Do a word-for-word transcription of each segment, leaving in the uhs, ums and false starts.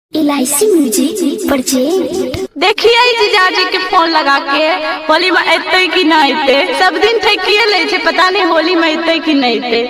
LIC music purchase. देखिए जीजाजी के फोन लगा के होली में अते कि नहीं अते, सब दिन ठेकिए ले छे, पता नहीं होली में अते कि नहीं अते।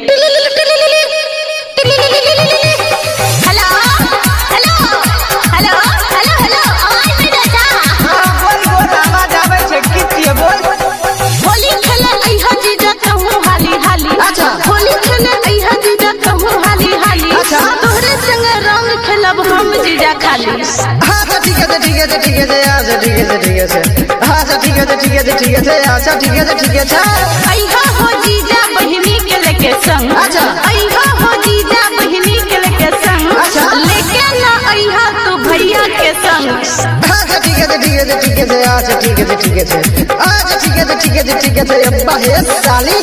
Hello hello hello hello hello आवाज में जाता। हां बोल बोल आवाज आवे छे, की छिए बोल। होली खेले अइहा जीजा कहूं हाली हाली। अच्छा होली खेले अइहा जीजा कहूं हाली हाली। अच्छा तोहरे संग रंग खेलब हम जीजा खाली। हां तो ठीक है ठीक है ठीक है अच्छा ठीक है ठीक है हां तो ठीक है ठीक है ठीक है अच्छा ठीक है ठीक है। अइहा हो जीजा बहिनी के लेके संग। अच्छा अइहा हो जीजा बहिनी के लेके संग। अच्छा लेके ना अइहा तू भैया के संग। हां तो ठीक है ठीक है ठीक है अच्छा ठीक है ठीक है अच्छा ठीक है ठीक है ठीक है अब्बा है साली।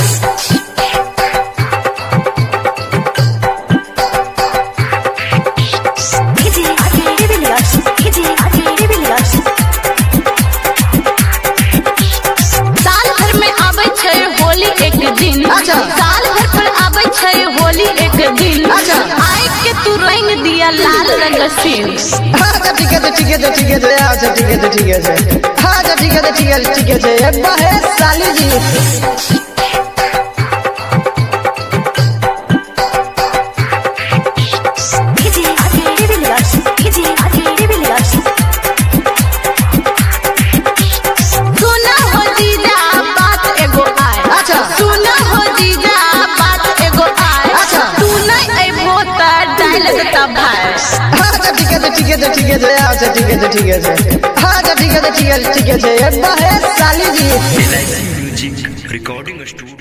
अच्छा साल भर पर आवे छे होली एक दिन। अच्छा आए के तू रंग दिया लाल रंग सीन। हां तो ठीक है ठीक है ठीक है अच्छा ठीक है ठीक है हां तो ठीक है ठीक है ठीक है अब्बा है साली जी। ठीक है ठीक है अच्छा ठीक है ठीक है हाँ ठीक है ठीक है ठीक है अब्बा है साली जी। LIC music recording studio.